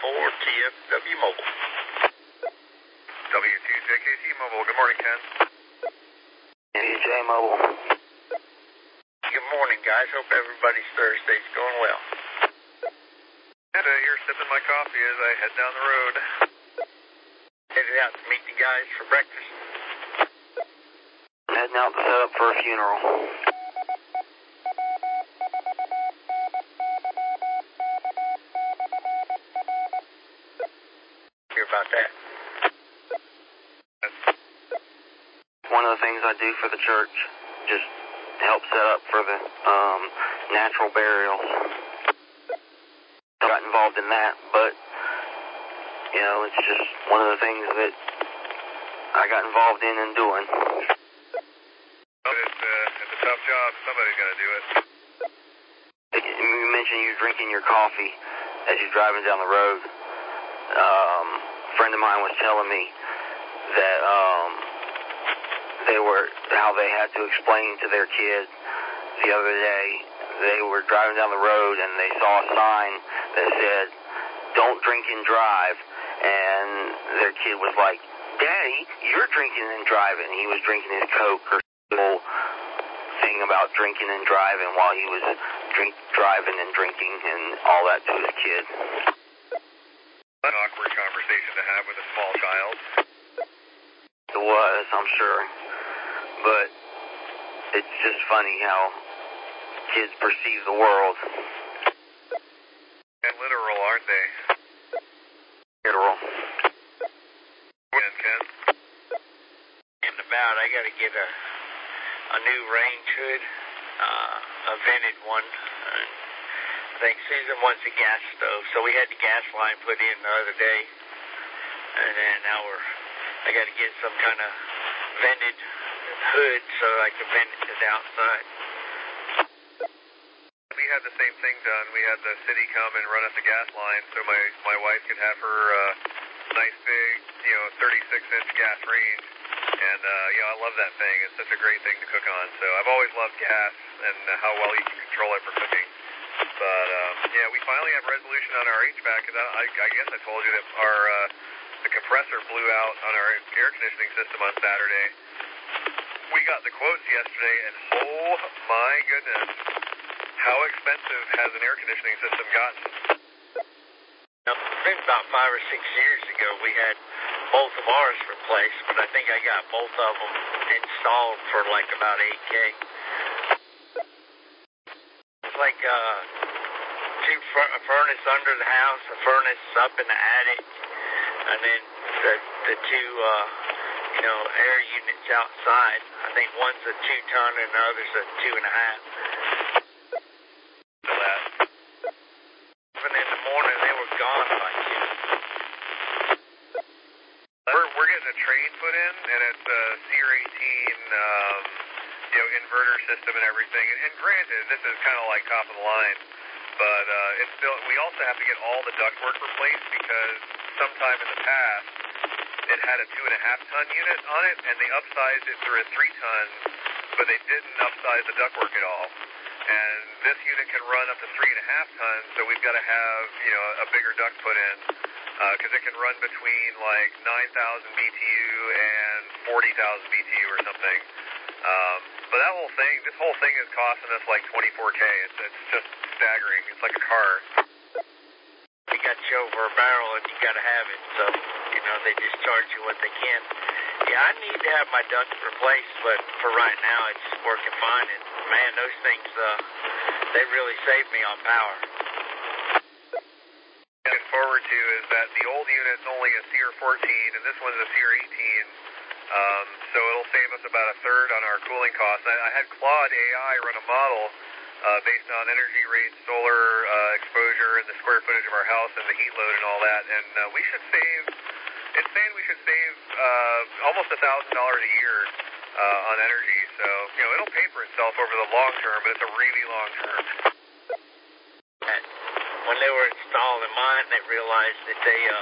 TFW Mobile. W2JKT Mobile. Good morning, Ken. DJ Mobile. Good morning, guys. Hope everybody's Thursday's going well. And here sipping my coffee as I head down the road. Headed out to meet the guys for breakfast. Heading out to set up for a funeral. Hear about that? One of the things I do for the church, just help set up for the natural burials. Got involved in that, but you know, it's just one of the things that I got involved in and doing. It's a tough job. Somebody's got to do it. You mentioned you drinking your coffee as you're driving down the road. A friend of mine was telling me that how they had to explain to their kid the other day. They were driving down the road and they saw a sign that said, "Don't drink and drive." And their kid was like, "Daddy, you're drinking and driving." He was drinking his Coke or whole thing about drinking and driving while he was driving and drinking and all that to his kid. An awkward conversation to have with a small child. It was, I'm sure. But it's just funny how kids perceive the world. And literal, aren't they? Literal. Ken? And about, I got to get a new range hood, a vented one. I think Susan wants a gas stove, so we had the gas line put in the other day. And then now I got to get some kind of vented hood so I can vent it to the outside. We had the same thing done. We had the city come and run us a gas line so my wife could have her nice big, 36-inch gas range. And, I love that thing. It's such a great thing to cook on. So I've always loved gas and how well you can control it for cooking. But, we finally have resolution on our HVAC. Cause I guess I told you that the compressor blew out on our air conditioning system on Saturday. We got the quotes yesterday, and oh my goodness, how expensive has an air conditioning system gotten? Maybe about 5 or 6 years ago, we had both of ours replaced, but I think I got both of them installed for like about $8K. It's like a furnace under the house, a furnace up in the attic, and then the two air units outside. I think one's a 2-ton and the other's a 2.5. Even in the morning, they were gone by 2. We're getting a train put in, and it's a CR18, inverter system and everything. And granted, this is kind of like top of the line, but it's still. We also have to get all the ductwork replaced because sometime in the past it had a 2.5-ton unit on it, and they upsized it through a 3-ton, but they didn't upsize the ductwork at all. And this unit can run up to 3.5 tons, so we've got to have, a bigger duct put in, because it can run between like 9,000 BTU and 40,000 BTU or something. But this whole thing is costing us like $24K. It's just staggering. It's like a car. They got you over a barrel and you got to have it, so, they just charge you what they can. Yeah, I need to have my duct replaced, but for right now, it's working fine. And man, those things, they really saved me on power. Looking forward to is that the old unit's only a CR14, and this one's a CR18. So it'll save us about a third on our cooling costs. I had Claude AI run a model based on energy rate, solar exposure, and the square footage of our house and the heat load and all that, and we should save. It's saying we should save almost $1,000 a year on energy. So, it'll pay for itself over the long term, but it's a really long term. When they were installing mine, they realized that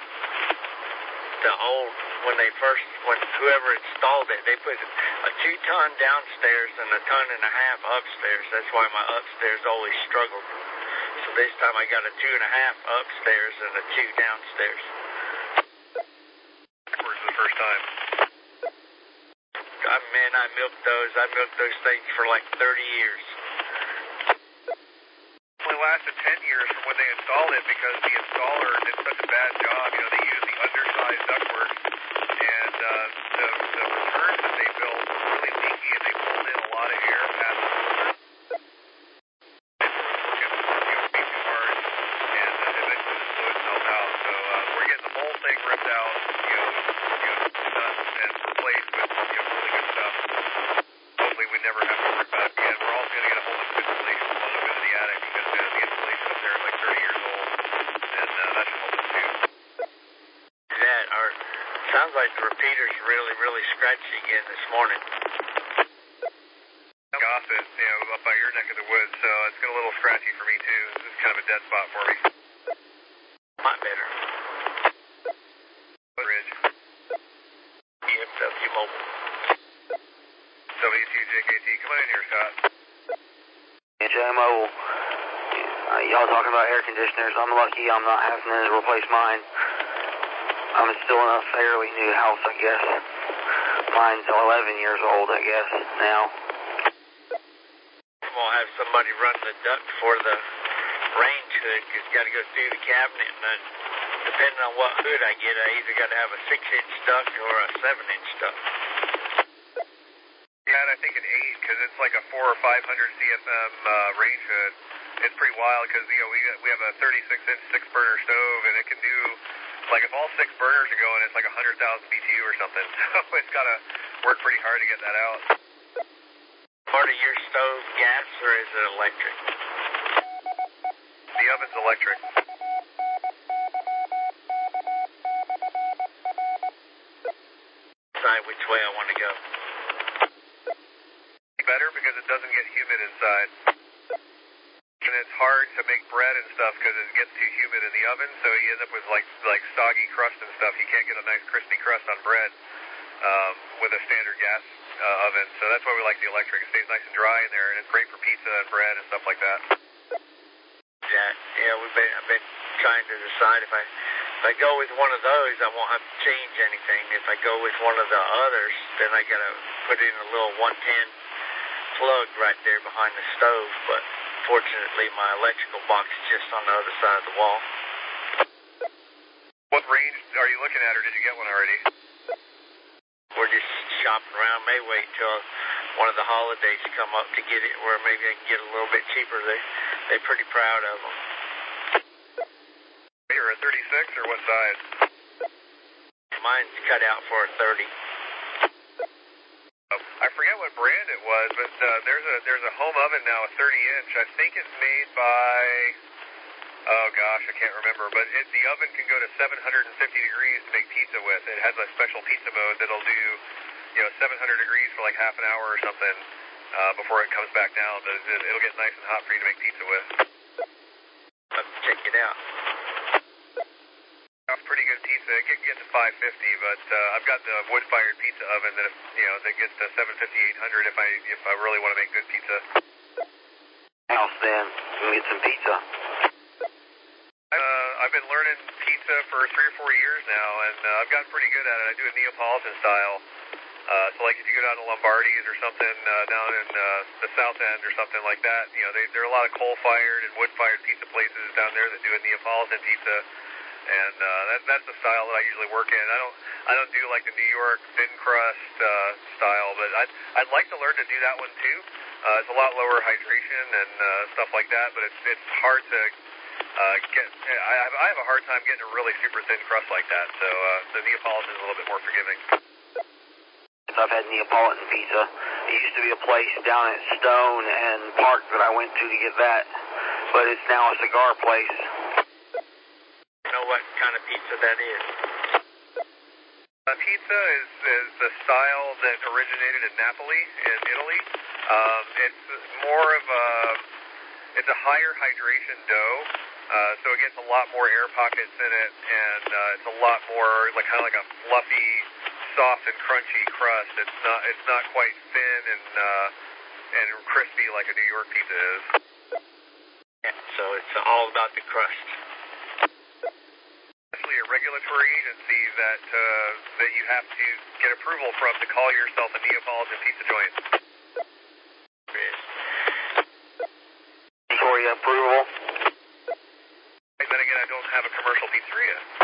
when whoever installed it, they put a 2-ton downstairs and a 1.5 tons upstairs. That's why my upstairs always struggled. So this time I got a 2.5 upstairs and a 2 downstairs. Where's the first time? Man, I milked those things for like 30 years. Only lasted 10 years from when they installed it because the installer did such a bad job. You know, they used the undersized ductwork, and the returns that they built were really leaky, and they pulled in a lot of air past the filter. It was working, way too hard, and eventually the fluid fell out. So we're getting the whole thing ripped out, done and replaced with really good stuff. Hopefully we never have to worry about it again. We're also going to get a whole bunch of insulation while I'm in the attic because the insulation up there is like 30 years old, and that should help us too. Sounds like the repeater's really scratchy again this morning. Gossett, up by your neck of the woods, so it's getting a little scratchy for me too. This is kind of a dead spot for me. A lot better. Bridge. DFW Mobile. W2JKT, come on in here, Scott. JMO, y'all talking about air conditioners. I'm lucky I'm not having to replace mine. I'm still in a fairly new house, I guess. Mine's 11 years old, I guess, now. I'm going to have somebody run the duct for the range hood because it's got to go through the cabinet. And depending on what hood I get, I either got to have a 6-inch duct or a 7-inch duct. Yeah, and I think an 8 because it's like a 400 or 500 CFM range hood. It's pretty wild because we have a 36-inch 6-burner stove, and it can do, like, if all 6 burners are going, it's like 100,000 BTU or something. So it's got to work pretty hard to get that out. Part of your stove gas or is it electric? The oven's electric. Decide which way I want to go. Better because it doesn't get humid inside. And it's hard to make bread and stuff because it gets too humid in the oven, so you end up with like soggy crust and stuff. You can't get a nice crispy crust on bread with a standard gas oven, so that's why we like the electric. It stays nice and dry in there, and it's great for pizza and bread and stuff like that. Yeah, I've been trying to decide if I go with one of those, I won't have to change anything. If I go with one of the others, then I got to put in a little 110 plug right there behind the stove, but fortunately my electrical box is just on the other side of the wall. What range are you looking at, or did you get one already? We're just shopping around. May wait till one of the holidays come up to get it, where maybe I can get a little bit cheaper. They're pretty proud of them. You're a 36 or what size? Mine's cut out for a 30. I forget what brand it was, but there's a home oven now, a 30-inch. I think it's made by, oh gosh, I can't remember, but the oven can go to 750 degrees to make pizza with. It has a special pizza mode that'll do, 700 degrees for like half an hour or something before it comes back down. It'll get nice and hot for you to make pizza with. Let's check it out. That's pretty good pizza. It can get to 550, but I've got the wood-fired pizza oven that that gets to 750, 800 if I really want to make good pizza. House then, we can get some pizza. I've been learning pizza for 3 or 4 years now, and I've gotten pretty good at it. I do it Neapolitan style. So like if you go down to Lombardi's or something down in the South End or something like that, there are a lot of coal-fired and wood-fired pizza places down there that do a Neapolitan pizza. And that's the style that I usually work in. I don't do like the New York thin crust style, but I'd like to learn to do that one too. It's a lot lower hydration and stuff like that, but it's hard to get. I have a hard time getting a really super thin crust like that. So the Neapolitan is a little bit more forgiving. I've had Neapolitan pizza. It used to be a place down at Stone and Park that I went to get that, but it's now a cigar place. Know what kind of pizza that is? Pizza is the style that originated in Napoli in Italy. It's more of it's a higher hydration dough, so it gets a lot more air pockets in it, and it's a lot more kind of like a fluffy, soft and crunchy crust. It's not quite thin and crispy like a New York pizza is. Yeah, so it's all about the crust. Actually, a regulatory agency that you have to get approval from to call yourself a Neapolitan pizza joint. Victoria approval. Then again, I don't have a commercial pizzeria.